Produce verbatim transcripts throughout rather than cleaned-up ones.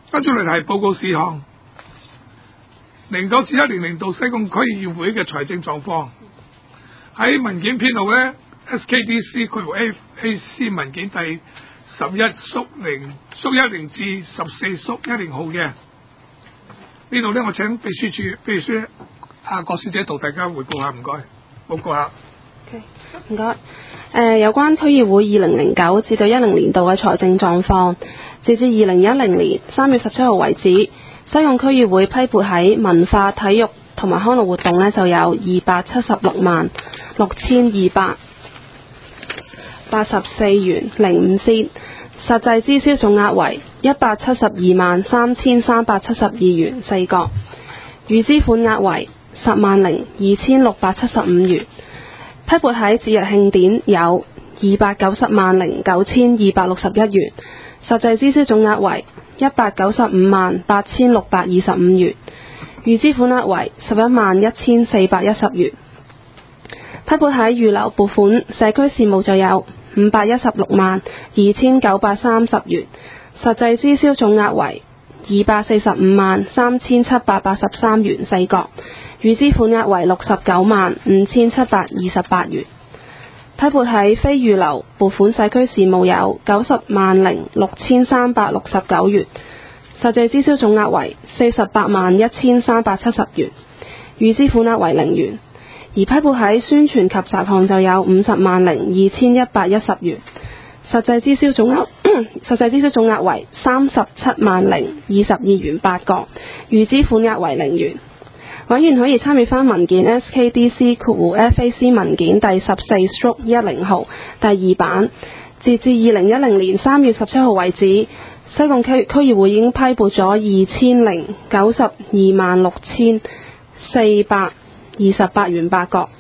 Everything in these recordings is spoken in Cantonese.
跟住嚟係報告事項，零九至一零年度西貢區議會嘅財政狀況。喺文件編號咧 S K D C 括弧 A A C 文件第十一縮零縮一零至十四縮一零號嘅呢度咧，我請秘書處秘書阿郭小姐同大家匯報下，唔該，報告下。 OK， 唔該。誒、呃，有關區議會二零零九至到一零年度嘅財政狀況，截至二零一零年三月十七號為止，西貢區議會批撥喺文化、體育同埋康樂活動呢就有二百七十六萬六千二百八十四元零五仙，實際支銷總額為一百七十二萬三千三百七十二元四角，預支款額為十萬零二千六百七十五元。批撥喺節日慶典有二百九十萬零九千二百六十一元，實際支銷總額為一百九十五萬八千六百二十五元，預支款額為十一萬一千四百一十元。批撥喺預留撥款社區事務就有五百一十六萬二千九百三十元，實際支銷總額為二百四十五萬三千七百八十三元四角，預支款額為六十九萬五千七百二十八元。批撥喺非預留撥款社區事務有九十萬零六千三百六十九元，實際支銷總額為四十八萬一千三百七十元，預支款額為零元。而批撥喺宣傳及雜項就有五十萬零二千一百一十元，實際支銷總額實際支銷總額為三十七萬零二十二元八角，預支款額為零元。委員可以參與翻文件 S K D C 括弧 F A C 文件第十四 stroke 一零號第二版，截至二零一零年三月十七號為止，西貢區區議會已經批撥咗二千零九十二萬六千四百二十八元八角。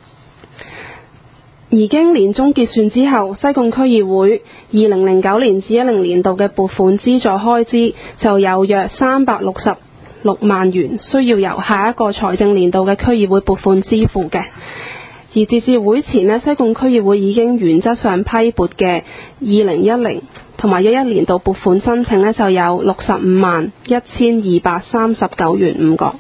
而經年終結算之後，西貢區議會二零零九年至一零年度嘅撥款資助開支就有約三百六十六萬元，需要由下一個財政年度嘅區議會撥款支付嘅。而截至會前呢，西貢區議會已經原則上批撥嘅二零一零同埋一一年度撥款申請呢，就有六十五萬一千二百三十九元五角。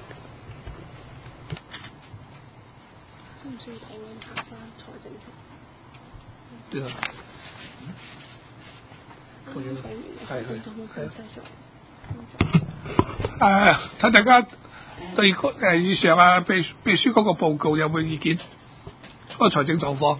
誒，睇大家對誒以上啊秘秘書嗰個報告有冇意見？嗰個財政狀況，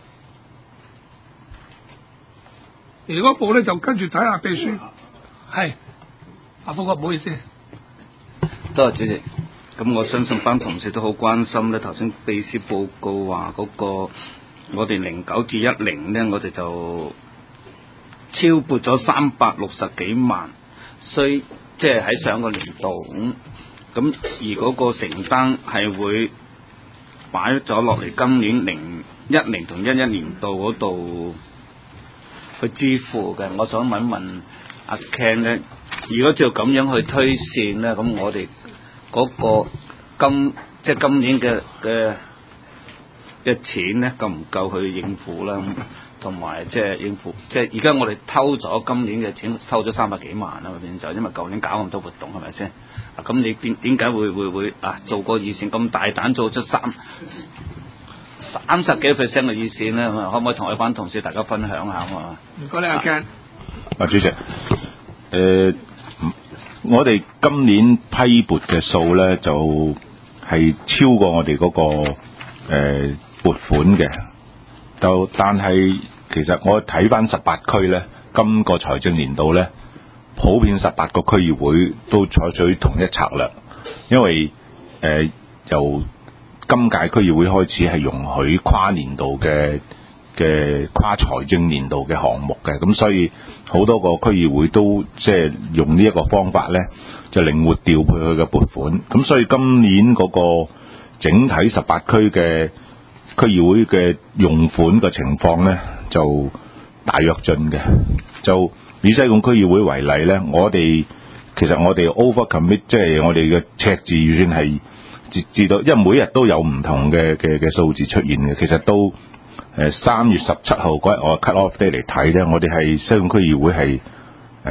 如果報咧就跟住睇下秘書。係，阿福哥唔好意思。 多謝主席。咁我相信班同事都好關心咧。頭先秘書報告話嗰個我哋零九至一零咧，我哋就超撥咗三百六十幾萬，雖即係喺上個年度咁，咁而嗰個承擔係會擺咗落嚟今年零一零同一一年度嗰度去支付嘅。我想問一問阿 Ken 咧，如果照咁樣去推算咧，咁我哋嗰個今即係今年嘅嘅嘅錢咧，夠唔夠去應付啦？同埋即係應付，即係而家我哋偷咗今年嘅錢，偷咗三百幾萬啦，邊就因為舊年搞咁多活動，係咪先？啊，咁你點點解會會會啊做個預算咁大膽，做出三三十幾 percent 嘅預算咧？可唔可以同一班同事大家分享下啊？ 唔該你阿 Ken。 啊，主席，誒、呃，我哋今年批撥嘅數咧，就係、是、超過我哋嗰、那個誒撥、呃、款嘅。就但係其實我睇翻十八區咧，今個財政年度咧，普遍十八個區議會都採取同一策略，因為誒、呃、由今屆區議會開始係容許跨年度嘅嘅跨財政年度嘅項目嘅，咁所以好多個區議會都即係用呢一個方法咧，就靈活調配佢嘅撥款，咁所以今年嗰個整體十八區嘅區議會嘅用款嘅情況呢，就大躍進嘅。就以西貢區議會為例呢，我哋其實我哋 over commit， 即係我哋嘅赤字預算係截至到，因為每日都有唔同嘅嘅嘅數字出現嘅。其實都誒三月十七號嗰日我 cut off day 嚟睇呢，我哋係西貢區議會係誒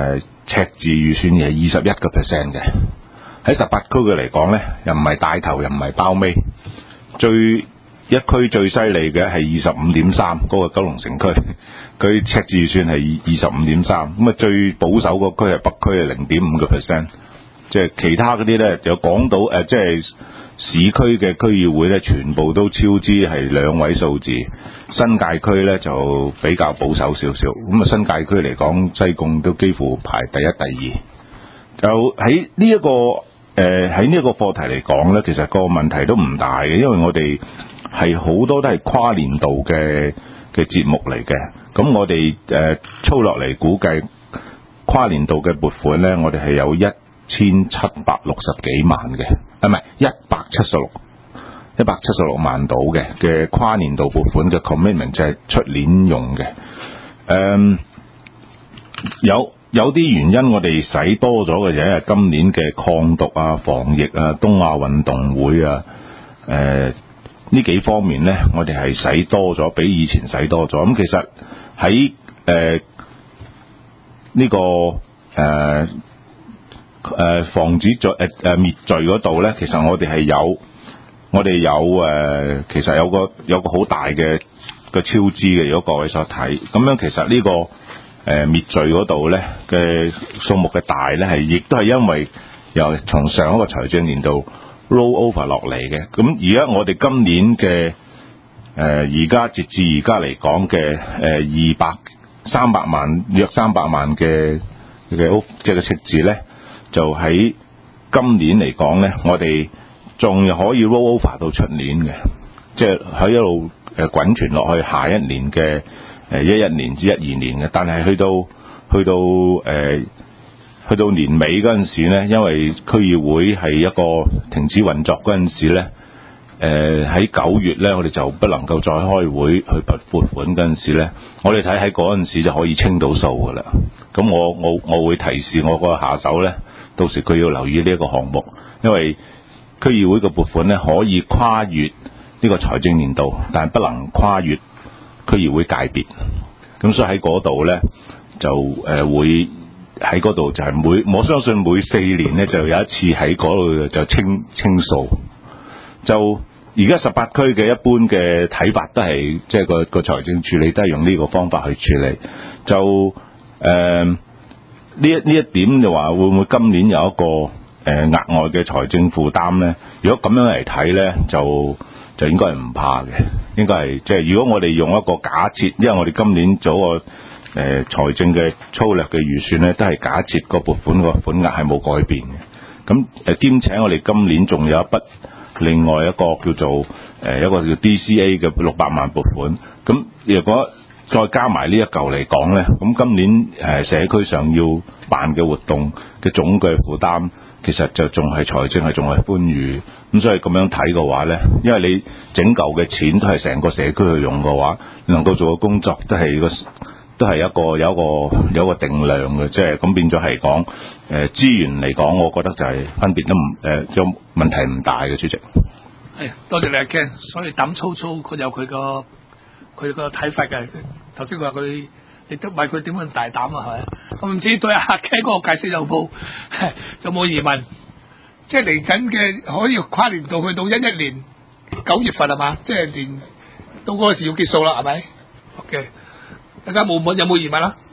赤字預算係二十一個 percent 嘅。喺十八區嘅嚟講咧，又唔係帶頭，又唔係包尾，最一區最犀利嘅係二十五點三，嗰個九龍城區，佢赤字預算係二十五點三。咁啊，最保守個區係北區係零點五個 percent。即係其他嗰啲咧，就講到誒，即係市區嘅區議會咧，全部都超支係兩位數字。新界區咧就比較保守少少。咁啊，新界區嚟講，西貢都幾乎排第一、第二。就喺呢一個誒喺呢一個課題嚟講咧，其實個問題都唔大嘅，因為我哋係好多都係跨年度嘅嘅節目嚟嘅。咁我哋誒操落嚟估計跨年度嘅撥款咧，我哋係有一千七百六十幾萬嘅，啊唔係一百七十六一百七十六萬度嘅嘅跨年度撥款嘅 commitment 就係出年用嘅。誒、嗯、有有啲原因我哋使多咗嘅嘢，係今年嘅抗毒啊、防疫啊、東亞運動會啊，誒、呃、呢幾方面咧，我哋係使多咗，比以前使多咗。咁、嗯、其實喺誒呢個誒。呃誒、呃、防止罪誒誒滅罪嗰度咧，其實我哋係有，我哋有誒、呃，其實有個有個好大嘅個超支嘅。如果各位所睇，咁樣其實呢、這個誒、呃、滅罪嗰度咧嘅數目嘅大咧，係亦都係因為由從上一個財政年度 roll over 落嚟嘅。咁而家我哋今年嘅誒而家截至而家嚟講嘅誒二百三百萬約三百萬嘅嘅即係個赤字咧。就喺今年嚟講咧，我哋仲可以 roll over 到出年嘅，即係喺一路誒滾傳落去下一年嘅誒一一年至一二年嘅。但係去到去到誒、呃、去到年尾嗰陣時咧，因為區議會係一個停止運作嗰陣時咧，誒喺九月咧，我哋就不能夠再開會去撥撥款嗰陣時咧，我哋睇喺嗰陣時就可以清到數噶啦。咁我我我會提示我個下手咧。到時佢要留意呢一個項目，因為區議會嘅撥款咧可以跨越呢個財政年度，但係不能跨越區議會界別。咁所以喺嗰度咧就誒、呃、會喺嗰度就係每我相信每四年咧就有一次喺嗰度就清清數。就而家十八區嘅一般嘅睇法都係即係個個財政處理都係用呢個方法去處理。就誒。呃呢一呢一點就話會唔會今年有一個誒、呃、額外嘅財政負擔咧？如果咁樣嚟睇咧，就就應該係唔怕嘅。應該係即係如果我哋用一個假設，因為我哋今年做個誒、呃、財政嘅粗略嘅預算咧，都係假設個撥款個款額係冇改變嘅。咁誒兼且我哋今年仲有一筆另外一個叫做誒、呃、一個叫 D C A 嘅六百萬撥款。咁如果再加埋呢一嚿嚟講咧，咁今年誒社區上要辦嘅活動嘅總嘅負擔，其實就仲係財政係仲係寬裕。咁所以咁樣睇嘅話咧，因為你整嚿嘅錢都係成個社區去用嘅話，能夠做嘅工作都係個都係一個有一個有一個定量嘅，即係咁變咗係講誒資源嚟講，我覺得就係分別都唔誒，有、呃、問題唔大嘅，主席。 係多謝你阿 Ken，所以膽粗粗佢有佢個。佢個睇法嘅，頭先佢話佢，你都問佢點樣大膽啊？係咪？我唔知對阿 Ken 嗰個解釋有冇有冇疑問？即係嚟緊嘅可以跨年度去到一一年九月份係嘛？即係年到嗰個時要結束啦，係咪 ？OK，大家冇冇有冇疑問啦？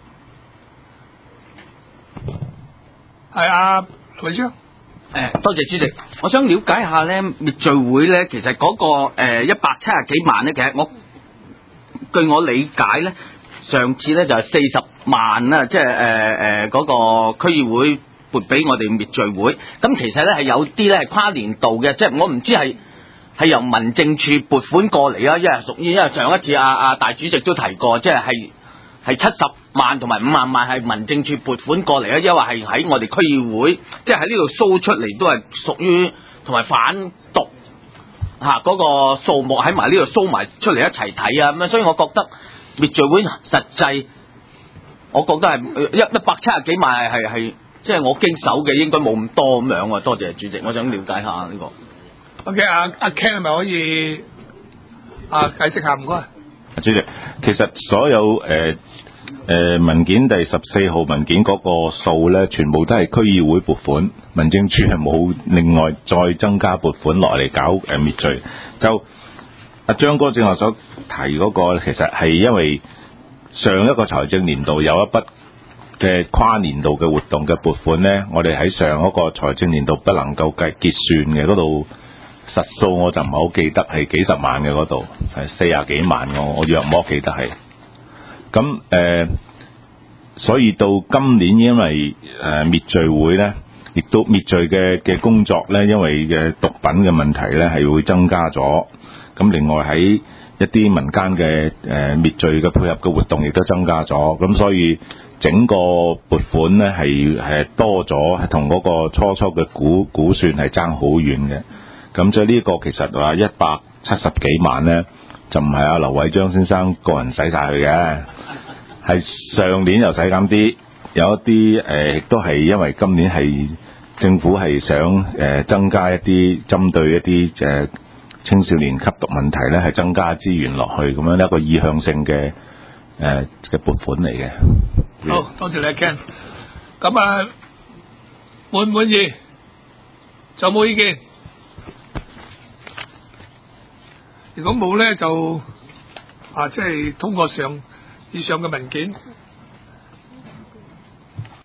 係啊，劉偉超。 誒，多謝主席，我想了解下咧滅罪會咧，其實嗰、嗰個誒一百七十幾萬咧，其實我。據我理解咧，上次咧就係四十萬啦，即係誒誒嗰個區議會撥俾我哋滅罪會。咁其實咧係有啲咧係跨年度嘅，即係我唔知係係由民政處撥款過嚟啊，因為屬於因為上一次阿阿大主席都提過，即係係係七十萬同埋五萬萬係民政處撥款過嚟啊，因為係喺我哋區議會，即係喺呢度 show 出嚟都係屬於同埋反毒。嚇嗰、那個數目喺埋呢度 show 埋出嚟一齊睇啊！咁啊，所以我覺得滅罪會實際，我覺得係一一百七十幾萬係係係，即係我經手嘅應該冇咁多咁樣啊！多謝主席，我想了解下呢、這個。 OK，阿阿 Ken 係咪可以啊解釋下唔該？ 主席，其實所有誒、呃、 誒文件第十四號文件嗰個數咧，全部都係區議會撥款，民政處係冇另外再增加撥款落嚟搞誒滅罪。就阿張哥正話所提嗰個，其實係因為上一個財政年度有一筆嘅跨年度嘅活動嘅撥款咧，我哋喺上一個財政年度不能夠計結算嘅嗰度。實數我就唔係好記得，係幾十萬嘅嗰度，係四廿幾萬我我約莫記得係。咁誒、呃，所以到今年因為誒滅罪會咧，亦都滅罪嘅嘅工作咧，因為嘅毒品嘅問題咧係會增加咗。咁另外喺一啲民間嘅誒滅罪嘅配合嘅活動亦都增加咗。咁所以整個撥款咧係係多咗，係同嗰個初初嘅估估算係爭好遠嘅。咁所以呢個其實話一百七十幾萬咧，就唔係阿劉偉章先生個人使晒佢嘅，係上年又使咁啲，有一啲誒亦都係因為今年係政府係想誒、呃、增加一啲針對一啲誒、呃、青少年吸毒問題咧，係增加資源落去，咁樣一個意向性嘅誒嘅撥款嚟嘅。 好多謝你 Ken。咁啊，滿唔滿意？就冇意見？如果冇咧，就啊即係通過上以上嘅文件。